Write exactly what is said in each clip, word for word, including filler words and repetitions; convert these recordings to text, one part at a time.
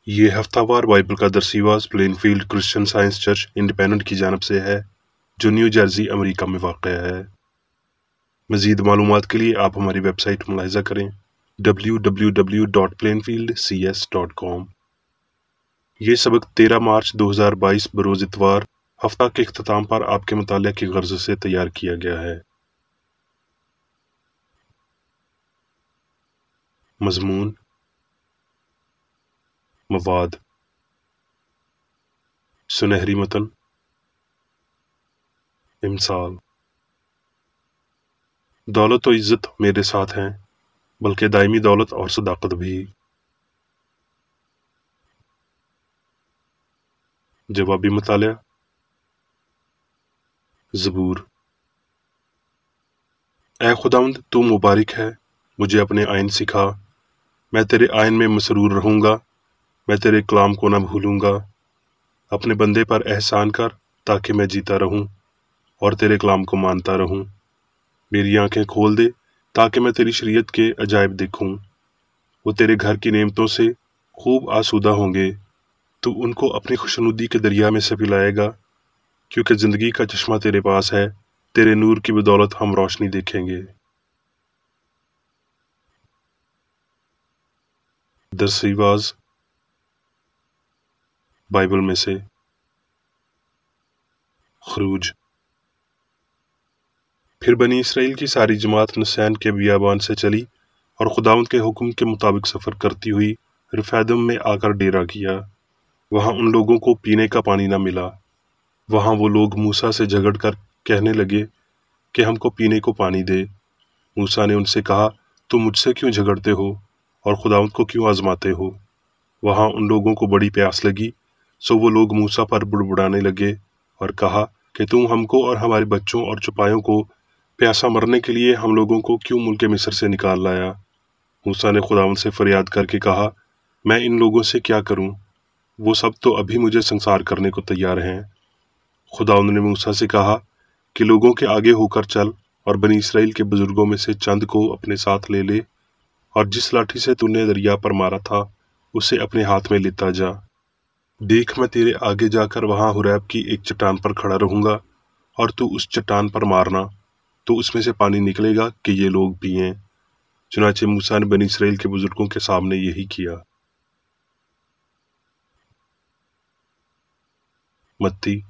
ये हफ्तावार बाइबल का दरसीवाज Plainfield Christian Science Church Independent की जानब से है, जो न्यू जर्सी अमेरिका में वाक़ है। मज़ीद मालूमात के लिए आप हमारी वेबसाइट मुलाहिज़ा करें W W W dot Plainfield C S dot com. ये सबक तेरह मार्च दो हज़ार बाईस बरोज़ इतवार हफ्ता के इख्तिताम पर आपके मुतालिया की गर्ज से तैयार किया गया है। मज़मून, मवाद, सुनहरी मतन, इमसाल। दौलत और इज़्ज़त मेरे साथ हैं, बल्कि दायमी दौलत और सदाकत भी। जवाबी मुतालिया। ज़बूर। ऐ खुदावंद, तू मुबारक है, मुझे अपने आइन सिखा। मैं तेरे आइन में मसरूर रहूँगा, मैं तेरे कलाम को न भूलूँगा। अपने बंदे पर एहसान कर ताकि मैं जीता रहूँ और तेरे कलाम को मानता रहूँ। मेरी आंखें खोल दे ताकि मैं तेरी शरीयत के अजायब देखूँ। वो तेरे घर की नेमतों से खूब आसूदा होंगे। तू उनको अपनी खुशनुदी के दरिया में से पिलाएगा, क्योंकि ज़िंदगी का चश्मा तेरे पास है। तेरे नूर की बदौलत हम रोशनी देखेंगे। दरसीवाज बाइबल में से खरूज। फिर बनी इसराइल की सारी जमात नसैन के बियाबान से चली और खुदावंद के हुक्म के मुताबिक सफ़र करती हुई रिफैदम में आकर डेरा किया। वहाँ उन लोगों को पीने का पानी न मिला। वहाँ वो लोग मूसा से झगड़ कर कहने लगे कि हमको पीने को पानी दे। मूसा ने उनसे कहा, तुम मुझसे क्यों झगड़ते हो और खुदावंद को क्यों आजमाते हो? वहाँ उन लोगों को बड़ी प्यास लगी, सो वो लोग मूसा पर बुड़बुड़ाने लगे और कहा कि तुम हमको और हमारे बच्चों और चौपायों को प्यासा मरने के लिए हम लोगों को क्यों मुल्क मिस्र से निकाल लाया? मूसा ने खुदावंद से फरियाद करके कहा, मैं इन लोगों से क्या करूं? वो सब तो अभी मुझे संसार करने को तैयार हैं। खुदावंद ने मूसा से कहा कि लोगों के आगे होकर चल और बनी इसराइल के बुजुर्गों में से चंद को अपने साथ ले ले, और जिस लाठी से तूने दरिया पर मारा था उसे अपने हाथ में लेता जा। देख, मैं तेरे आगे जाकर वहां हुरैब की एक चट्टान पर खड़ा रहूंगा, और तू उस चट्टान पर मारना, तो उसमें से पानी निकलेगा कि ये लोग पिएं। चुनाचे मूसा ने बनी इसराइल के बुजुर्गों के सामने यही किया। मत्ती।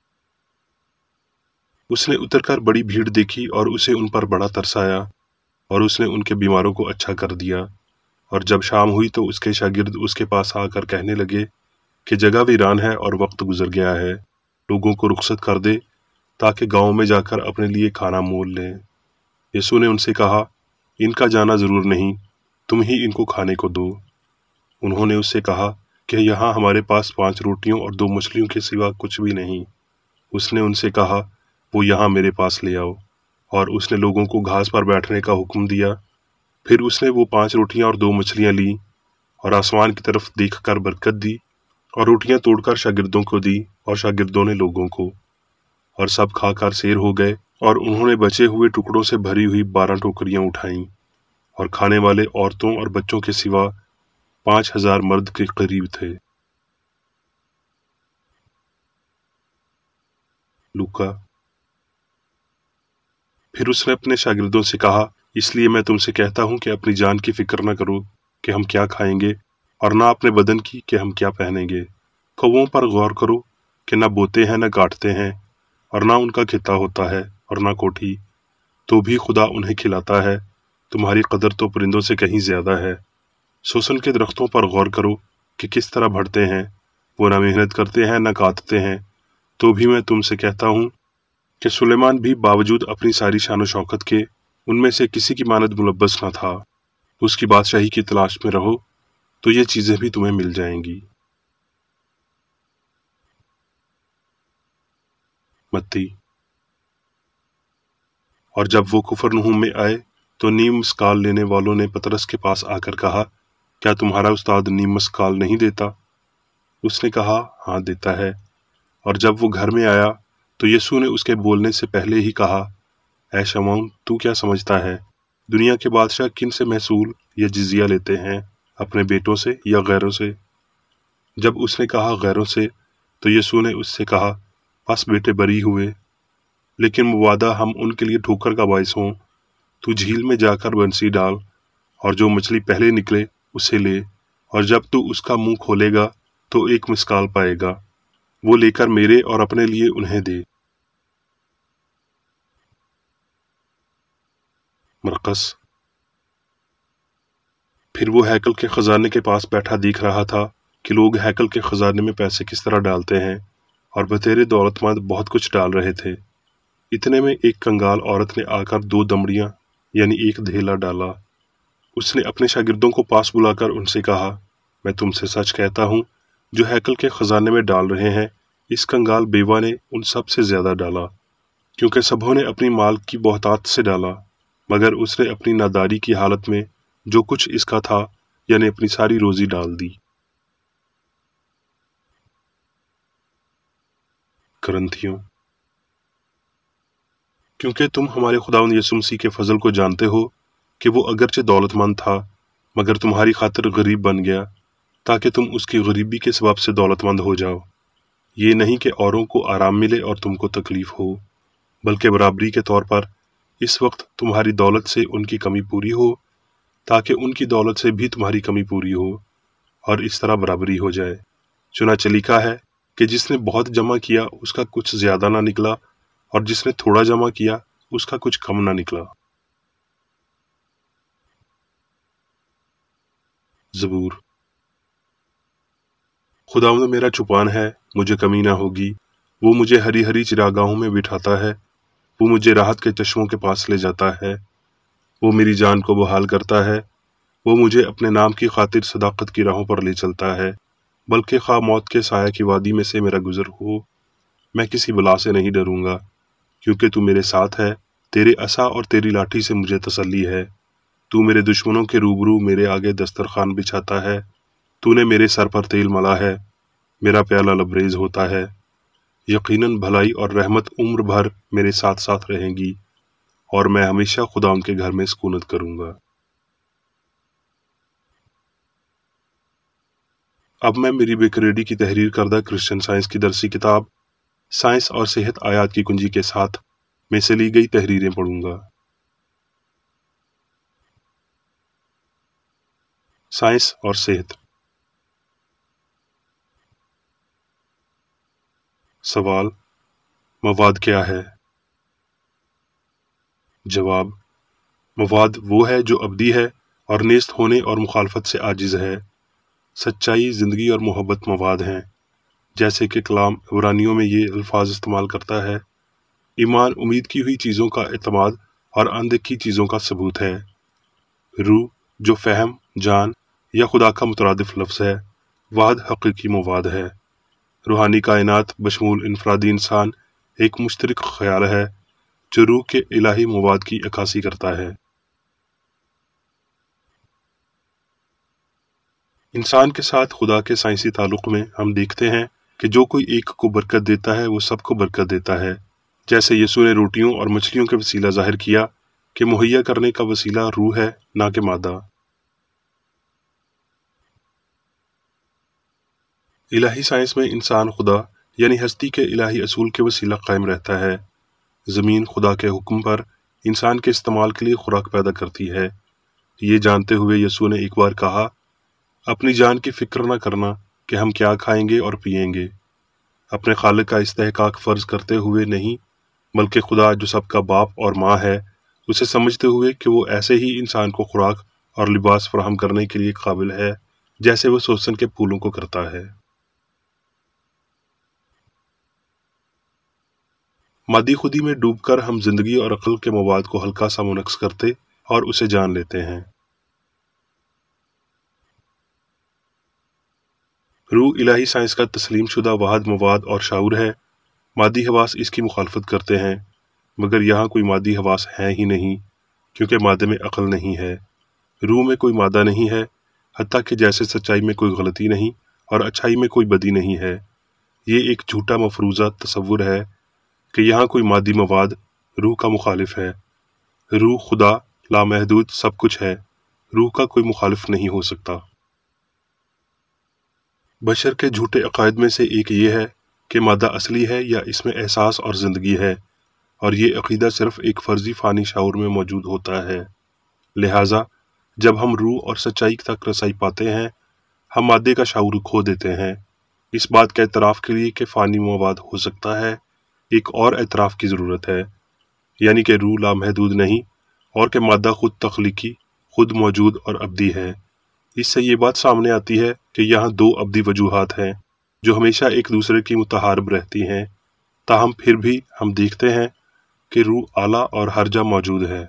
उसने उतरकर बड़ी भीड़ देखी और उसे उन पर बड़ा तरस आया, और उसने उनके बीमारों को अच्छा कर दिया। और जब शाम हुई तो उसके शागिर्द उसके पास आकर कहने लगे कि जगह वीरान है और वक्त गुजर गया है, लोगों को रुखसत कर दे ताकि गांव में जाकर अपने लिए खाना मोल लें। यीशु ने उनसे कहा, इनका जाना जरूर नहीं, तुम ही इनको खाने को दो। उन्होंने उससे कहा कि यहाँ हमारे पास पांच रोटियों और दो मछलियों के सिवा कुछ भी नहीं। उसने उनसे कहा, वो यहाँ मेरे पास ले आओ। और उसने लोगों को घास पर बैठने का हुक्म दिया। फिर उसने वो पांच रोटियां और दो मछलियां ली और आसमान की तरफ देखकर बरकत दी और रोटियां तोड़कर शागिर्दों को दी, और शागिर्दों ने लोगों को। और सब खाकर सेर हो गए, और उन्होंने बचे हुए टुकड़ों से भरी हुई बारह टोकरियां उठाईं, और खाने वाले औरतों और बच्चों के सिवा पांच हजार मर्द के करीब थे। लूका। फिर उसने अपने शागिर्दों से कहा, इसलिए मैं तुमसे कहता हूं कि अपनी जान की फिक्र न करो कि हम क्या खाएंगे, और ना अपने बदन की कि हम क्या पहनेंगे। कौवों पर गौर करो कि न बोते हैं न काटते हैं, और ना उनका खिता होता है और ना कोठी, तो भी खुदा उन्हें खिलाता है। तुम्हारी कदर तो परिंदों से कहीं ज्यादा है। सोसन के दरख्तों पर गौर करो कि किस तरह बढ़ते हैं, वो ना मेहनत करते हैं न काटते हैं, तो भी मैं तुमसे कहता हूँ कि सुलेमान भी बावजूद अपनी सारी शान शौकत के उनमें से किसी की मानद मुलब्बस न था। उसकी बादशाही की तलाश में रहो, तो ये चीजें भी तुम्हें मिल जाएंगी। मत्ती। और जब वो कुफरनहूम में आए तो नीम मस्काल लेने वालों ने पतरस के पास आकर कहा, क्या तुम्हारा उस्ताद नीम मस्काल नहीं देता? उसने कहा, हाँ देता है। और जब वो घर में आया तो यीशु ने उसके बोलने से पहले ही कहा, ऐ शमौन, तू क्या समझता है, दुनिया के बादशाह किन से महसूल या जिजिया लेते हैं, अपने बेटों से या गैरों से? جب اس نے کہا غیروں سے، تو یسوع نے اس سے کہا، بس بیٹے بری ہوئے، لیکن مبادہ ہم ان کے لیے ٹھوکر کا باعث ہوں، تو جھیل میں جا کر بنسی ڈال، اور جو مچھلی پہلے نکلے اسے لے، اور جب تو اس کا منہ کھولے گا تو ایک مسکال پائے گا، وہ لے کر میرے اور اپنے لیے انہیں دے۔ مرقس۔ پھر وہ ہیکل کے خزانے کے پاس بیٹھا دیکھ رہا تھا کہ لوگ ہیکل کے خزانے میں پیسے کس طرح ڈالتے ہیں، اور بتیرے دولت مند بہت کچھ ڈال رہے تھے۔ اتنے میں ایک کنگال عورت نے آ کر دو دمڑیاں یعنی ایک دھیلا ڈالا۔ اس نے اپنے شاگردوں کو پاس بلا کر ان سے کہا، میں تم سے سچ کہتا ہوں، جو ہیکل کے خزانے میں ڈال رہے ہیں، اس کنگال بیوہ نے ان سب سے زیادہ ڈالا، کیونکہ سبھوں نے اپنی مال کی بہتات سے ڈالا، مگر اس نے اپنی ناداری کی حالت میں جو کچھ اس کا تھا یعنی اپنی ساری روزی ڈال دی۔ کرنتھیوں۔ کیونکہ تم ہمارے خداوند یسوع مسیح کے فضل کو جانتے ہو کہ وہ اگرچہ دولت مند تھا مگر تمہاری خاطر غریب بن گیا، تاکہ تم اس کی غریبی کے سبب سے دولت مند ہو جاؤ۔ یہ نہیں کہ اوروں کو آرام ملے اور تم کو تکلیف ہو، بلکہ برابری کے طور پر اس وقت تمہاری دولت سے ان کی کمی پوری ہو، تاکہ ان کی دولت سے بھی تمہاری کمی پوری ہو، اور اس طرح برابری ہو جائے۔ چنانچہ لکھا ہے کہ جس نے بہت جمع کیا اس کا کچھ زیادہ نہ نکلا، اور جس نے تھوڑا جمع کیا اس کا کچھ کم نہ نکلا۔ زبور۔ خداوند میرا چوپان ہے، مجھے کمی نہ ہوگی، وہ مجھے ہری ہری چراگاہوں میں بٹھاتا ہے، وہ مجھے راحت کے چشموں کے پاس لے جاتا ہے، وہ میری جان کو بحال کرتا ہے، وہ مجھے اپنے نام کی خاطر صداقت کی راہوں پر لے چلتا ہے، بلکہ خواہ موت کے سایہ کی وادی میں سے میرا گزر ہو، میں کسی بلا سے نہیں ڈروں گا، کیونکہ تو میرے ساتھ ہے، تیرے عصا اور تیری لاٹھی سے مجھے تسلی ہے۔ تو میرے دشمنوں کے روبرو میرے آگے دسترخوان بچھاتا ہے، تو نے میرے سر پر تیل ملا ہے، میرا پیالہ لبریز ہوتا ہے۔ یقیناً بھلائی اور رحمت عمر بھر میرے ساتھ ساتھ رہیں گی، اور میں ہمیشہ خداوند کے گھر میں سکونت کروں گا۔ اب میں میری بیکریڈی کی تحریر کردہ کرسچن سائنس کی درسی کتاب سائنس اور صحت آیات کی کنجی کے ساتھ میں سے لی گئی تحریریں پڑھوں گا۔ سائنس اور صحت۔ سوال: مواد کیا ہے؟ جواب: مواد وہ ہے جو ابدی ہے اور نیست ہونے اور مخالفت سے عاجز ہے۔ سچائی، زندگی اور محبت مواد ہیں، جیسے کہ کلام عبرانیوں میں یہ الفاظ استعمال کرتا ہے۔ ایمان امید کی ہوئی چیزوں کا اعتماد اور اندیکھی چیزوں کا ثبوت ہے۔ روح جو فہم، جان یا خدا کا مترادف لفظ ہے، واحد حقیقی مواد ہے۔ روحانی کائنات بشمول انفرادی انسان ایک مشترک خیال ہے جو روح کے الہی مواد کی عکاسی کرتا ہے۔ انسان کے ساتھ خدا کے سائنسی تعلق میں ہم دیکھتے ہیں کہ جو کوئی ایک کو برکت دیتا ہے وہ سب کو برکت دیتا ہے، جیسے یسوع نے روٹیوں اور مچھلیوں کے وسیلہ ظاہر کیا کہ مہیا کرنے کا وسیلہ روح ہے نہ کہ مادہ۔ الہی سائنس میں انسان خدا یعنی ہستی کے الہی اصول کے وسیلہ قائم رہتا ہے۔ زمین خدا کے حکم پر انسان کے استعمال کے لیے خوراک پیدا کرتی ہے۔ یہ جانتے ہوئے یسوع نے ایک بار کہا، اپنی جان کی فکر نہ کرنا کہ ہم کیا کھائیں گے اور پئیں گے۔ اپنے خالق کا استحقاق فرض کرتے ہوئے نہیں، بلکہ خدا جو سب کا باپ اور ماں ہے، اسے سمجھتے ہوئے کہ وہ ایسے ہی انسان کو خوراک اور لباس فراہم کرنے کے لیے قابل ہے جیسے وہ سوسن کے پھولوں کو کرتا ہے۔ مادی خودی میں ڈوب کر ہم زندگی اور عقل کے مواد کو ہلکا سا منعکس کرتے اور اسے جان لیتے ہیں۔ روح الہی سائنس کا تسلیم شدہ واحد مواد اور شعور ہے۔ مادی حواس اس کی مخالفت کرتے ہیں، مگر یہاں کوئی مادی حواس ہیں ہی نہیں، کیونکہ مادے میں عقل نہیں ہے۔ روح میں کوئی مادہ نہیں ہے، حتیٰ کہ جیسے سچائی میں کوئی غلطی نہیں اور اچھائی میں کوئی بدی نہیں ہے۔ یہ ایک جھوٹا مفروضہ تصور ہے کہ یہاں کوئی مادی مواد روح کا مخالف ہے۔ روح خدا لامحدود سب کچھ ہے، روح کا کوئی مخالف نہیں ہو سکتا۔ بشر کے جھوٹے عقائد میں سے ایک یہ ہے کہ مادہ اصلی ہے یا اس میں احساس اور زندگی ہے، اور یہ عقیدہ صرف ایک فرضی فانی شعور میں موجود ہوتا ہے۔ لہٰذا جب ہم روح اور سچائی تک رسائی پاتے ہیں، ہم مادے کا شعور کھو دیتے ہیں۔ اس بات کے اعتراف کے لیے کہ فانی مواد ہو سکتا ہے، ایک اور اعتراف کی ضرورت ہے، یعنی کہ روح لامحدود نہیں، اور کہ مادہ خود تخلیقی، خود موجود اور ابدی ہے۔ اس سے یہ بات سامنے آتی ہے کہ یہاں دو ابدی وجوہات ہیں جو ہمیشہ ایک دوسرے کی متحارب رہتی ہیں، تاہم پھر بھی ہم دیکھتے ہیں کہ روح اعلیٰ اور ہر جا موجود ہے۔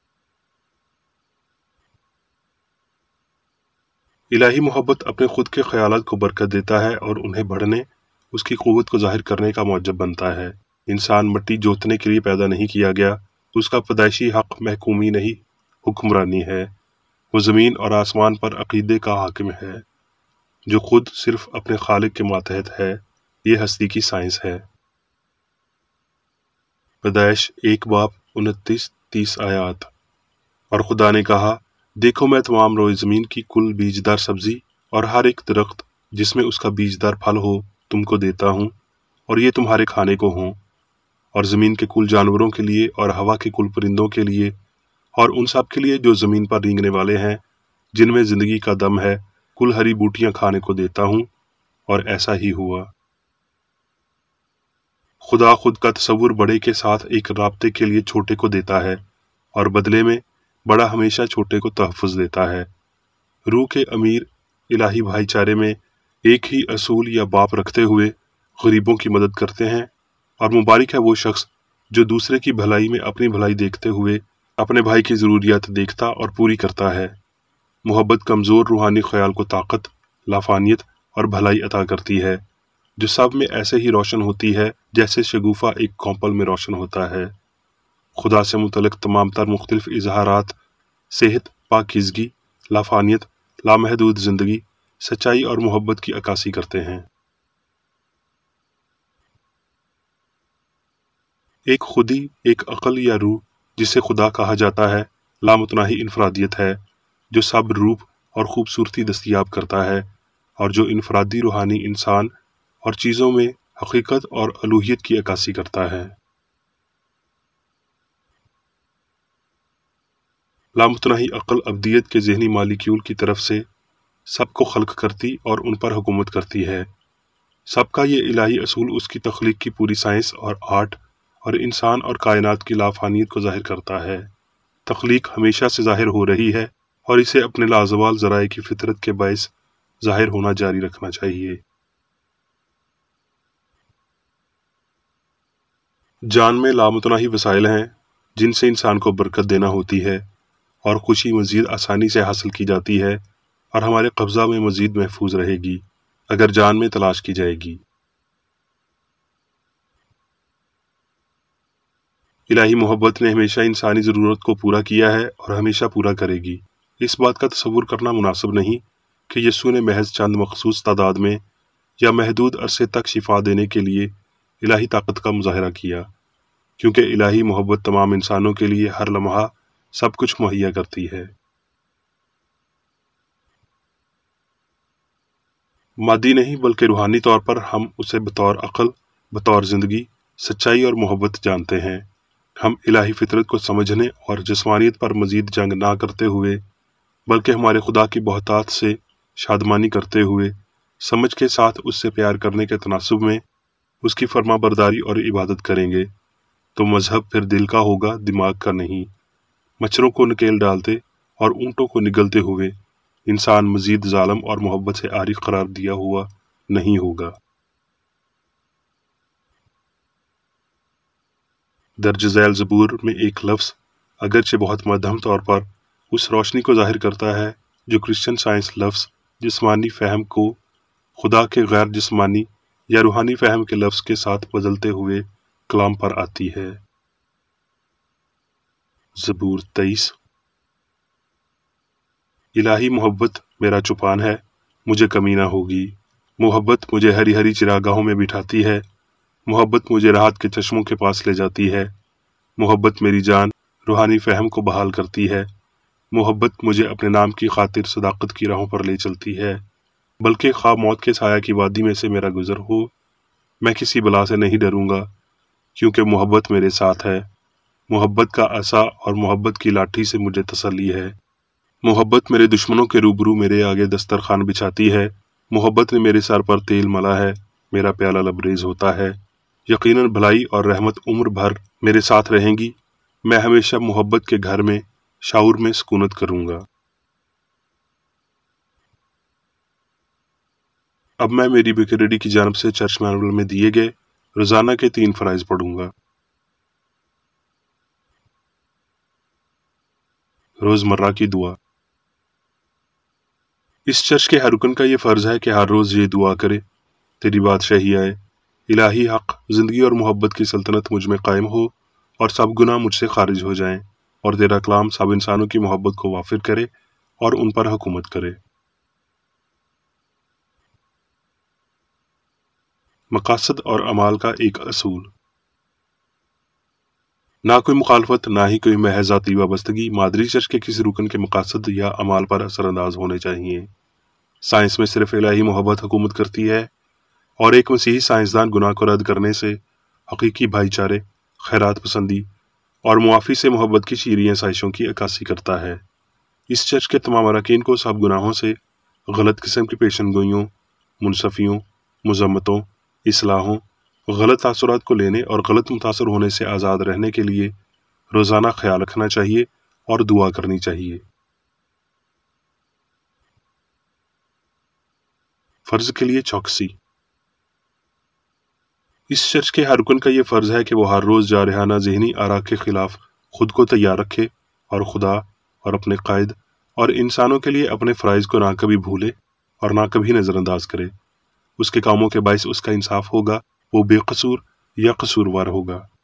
الہی محبت اپنے خود کے خیالات کو برکت دیتا ہے اور انہیں بڑھنے، اس کی قوت کو ظاہر کرنے کا موجب بنتا ہے۔ انسان مٹی جوتنے کے لیے پیدا نہیں کیا گیا، اس کا پیدائشی حق محکومی نہیں، حکمرانی ہے۔ وہ زمین اور آسمان پر عقیدے کا حاکم ہے، جو خود صرف اپنے خالق کے ماتحت ہے۔ یہ ہستی کی سائنس ہے۔ پیدائش ایک باب انتیس تیس آیات۔ اور خدا نے کہا، دیکھو میں تمام روئے زمین کی کل بیجدار سبزی اور ہر ایک درخت جس میں اس کا بیجدار پھل ہو تم کو دیتا ہوں، اور یہ تمہارے کھانے کو ہوں، اور زمین کے کل جانوروں کے لیے اور ہوا کے کل پرندوں کے لیے اور ان سب کے لیے جو زمین پر رینگنے والے ہیں، جن میں زندگی کا دم ہے، کل ہری بوٹیاں کھانے کو دیتا ہوں۔ اور ایسا ہی ہوا۔ خدا خود کا تصور بڑے کے ساتھ ایک رابطے کے لیے چھوٹے کو دیتا ہے، اور بدلے میں بڑا ہمیشہ چھوٹے کو تحفظ دیتا ہے۔ روح کے امیر الہی بھائی چارے میں ایک ہی اصول یا باپ رکھتے ہوئے غریبوں کی مدد کرتے ہیں، اور مبارک ہے وہ شخص جو دوسرے کی بھلائی میں اپنی بھلائی دیکھتے ہوئے اپنے بھائی کی ضروریات دیکھتا اور پوری کرتا ہے۔ محبت کمزور روحانی خیال کو طاقت، لافانیت اور بھلائی عطا کرتی ہے، جو سب میں ایسے ہی روشن ہوتی ہے جیسے شگوفہ ایک کونپل میں روشن ہوتا ہے۔ خدا سے متعلق تمام تر مختلف اظہارات صحت، پاکیزگی، لافانیت، لامحدود زندگی، سچائی اور محبت کی عکاسی کرتے ہیں۔ ایک خودی، ایک عقل یا روح جسے خدا کہا جاتا ہے، لامتناہی انفرادیت ہے جو سب روپ اور خوبصورتی دستیاب کرتا ہے، اور جو انفرادی روحانی انسان اور چیزوں میں حقیقت اور الوہیت کی عکاسی کرتا ہے۔ لامتناہی عقل ابدیت کے ذہنی مالیکیول کی طرف سے سب کو خلق کرتی اور ان پر حکومت کرتی ہے۔ سب کا یہ الہی اصول اس کی تخلیق کی پوری سائنس اور آرٹ اور انسان اور کائنات کی لافانیت کو ظاہر کرتا ہے۔ تخلیق ہمیشہ سے ظاہر ہو رہی ہے اور اسے اپنے لازوال ذرائع کی فطرت کے باعث ظاہر ہونا جاری رکھنا چاہیے۔ جان میں لامتناہی وسائل ہیں جن سے انسان کو برکت دینا ہوتی ہے اور خوشی مزید آسانی سے حاصل کی جاتی ہے اور ہمارے قبضہ میں مزید محفوظ رہے گی اگر جان میں تلاش کی جائے گی۔ الہی محبت نے ہمیشہ انسانی ضرورت کو پورا کیا ہے اور ہمیشہ پورا کرے گی۔ اس بات کا تصور کرنا مناسب نہیں کہ یسوع نے محض چند مخصوص تعداد میں یا محدود عرصے تک شفا دینے کے لیے الہی طاقت کا مظاہرہ کیا، کیونکہ الہی محبت تمام انسانوں کے لیے ہر لمحہ سب کچھ مہیا کرتی ہے۔ مادی نہیں بلکہ روحانی طور پر ہم اسے بطور عقل، بطور زندگی، سچائی اور محبت جانتے ہیں۔ ہم الہی فطرت کو سمجھنے اور جسمانیت پر مزید جنگ نہ کرتے ہوئے بلکہ ہمارے خدا کی بہتات سے شادمانی کرتے ہوئے سمجھ کے ساتھ اس سے پیار کرنے کے تناسب میں اس کی فرما برداری اور عبادت کریں گے تو مذہب پھر دل کا ہوگا، دماغ کا نہیں۔ مچھروں کو نکیل ڈالتے اور اونٹوں کو نگلتے ہوئے انسان مزید ظالم اور محبت سے عاری قرار دیا ہوا نہیں ہوگا۔ درج ذیل زبور میں ایک لفظ اگرچہ بہت مدھم طور پر اس روشنی کو ظاہر کرتا ہے جو کرسچن سائنس لفظ جسمانی فہم کو خدا کے غیر جسمانی یا روحانی فہم کے لفظ کے ساتھ بدلتے ہوئے کلام پر آتی ہے۔ زبور تیئیس۔ الہی محبت میرا چوپان ہے، مجھے کمی نہ ہوگی۔ محبت مجھے ہری ہری چراگاہوں میں بٹھاتی ہے، محبت مجھے راحت کے چشموں کے پاس لے جاتی ہے، محبت میری جان روحانی فہم کو بحال کرتی ہے، محبت مجھے اپنے نام کی خاطر صداقت کی راہوں پر لے چلتی ہے، بلکہ خواہ موت کے سایہ کی وادی میں سے میرا گزر ہو، میں کسی بلا سے نہیں ڈروں گا، کیونکہ محبت میرے ساتھ ہے۔ محبت کا عصا اور محبت کی لاٹھی سے مجھے تسلی ہے۔ محبت میرے دشمنوں کے روبرو میرے آگے دسترخوان بچھاتی ہے۔ محبت نے میرے سر پر تیل ملا ہے، میرا پیالہ لبریز ہوتا ہے۔ یقیناً بھلائی اور رحمت عمر بھر میرے ساتھ رہیں گی۔ میں ہمیشہ محبت کے گھر میں شعور میں سکونت کروں گا۔ اب میں میری بیکریڈی کی جانب سے چرچ مینول میں دیے گئے روزانہ کے تین فرائض پڑھوں گا۔ روزمرہ کی دعا۔ اس چرچ کے ہر رکن کا یہ فرض ہے کہ ہر روز یہ دعا کرے: تیری بادشاہی آئے، الہی حق، زندگی اور محبت کی سلطنت مجھ میں قائم ہو اور سب گناہ مجھ سے خارج ہو جائیں، اور تیرا کلام سب انسانوں کی محبت کو وافر کرے اور ان پر حکومت کرے۔ مقاصد اور اعمال کا ایک اصول۔ نہ کوئی مخالفت، نہ ہی کوئی محض ذاتی وابستگی مادری چرچ کے کسی رکن کے مقاصد یا اعمال پر اثر انداز ہونے چاہیے۔ سائنس میں صرف الہی محبت حکومت کرتی ہے، اور ایک مسیحی سائنسدان گناہ کو رد کرنے سے، حقیقی بھائی چارے، خیرات پسندی اور معافی سے محبت کی شیریں سائشوں کی عکاسی کرتا ہے۔ اس چرچ کے تمام اراکین کو سب گناہوں سے، غلط قسم کی پیشن گوئیوں، منصفیوں، مذمتوں، اصلاحوں، غلط تاثرات کو لینے اور غلط متاثر ہونے سے آزاد رہنے کے لیے روزانہ خیال رکھنا چاہیے اور دعا کرنی چاہیے۔ فرض کے لیے چوکسی۔ اس چرچ کے ہر رکن کا یہ فرض ہے کہ وہ ہر روز جارحانہ ذہنی آراء کے خلاف خود کو تیار رکھے اور خدا اور اپنے قائد اور انسانوں کے لیے اپنے فرائض کو نہ کبھی بھولے اور نہ کبھی نظر انداز کرے۔ اس کے کاموں کے باعث اس کا انصاف ہوگا، وہ بے قصور یا قصوروار ہوگا۔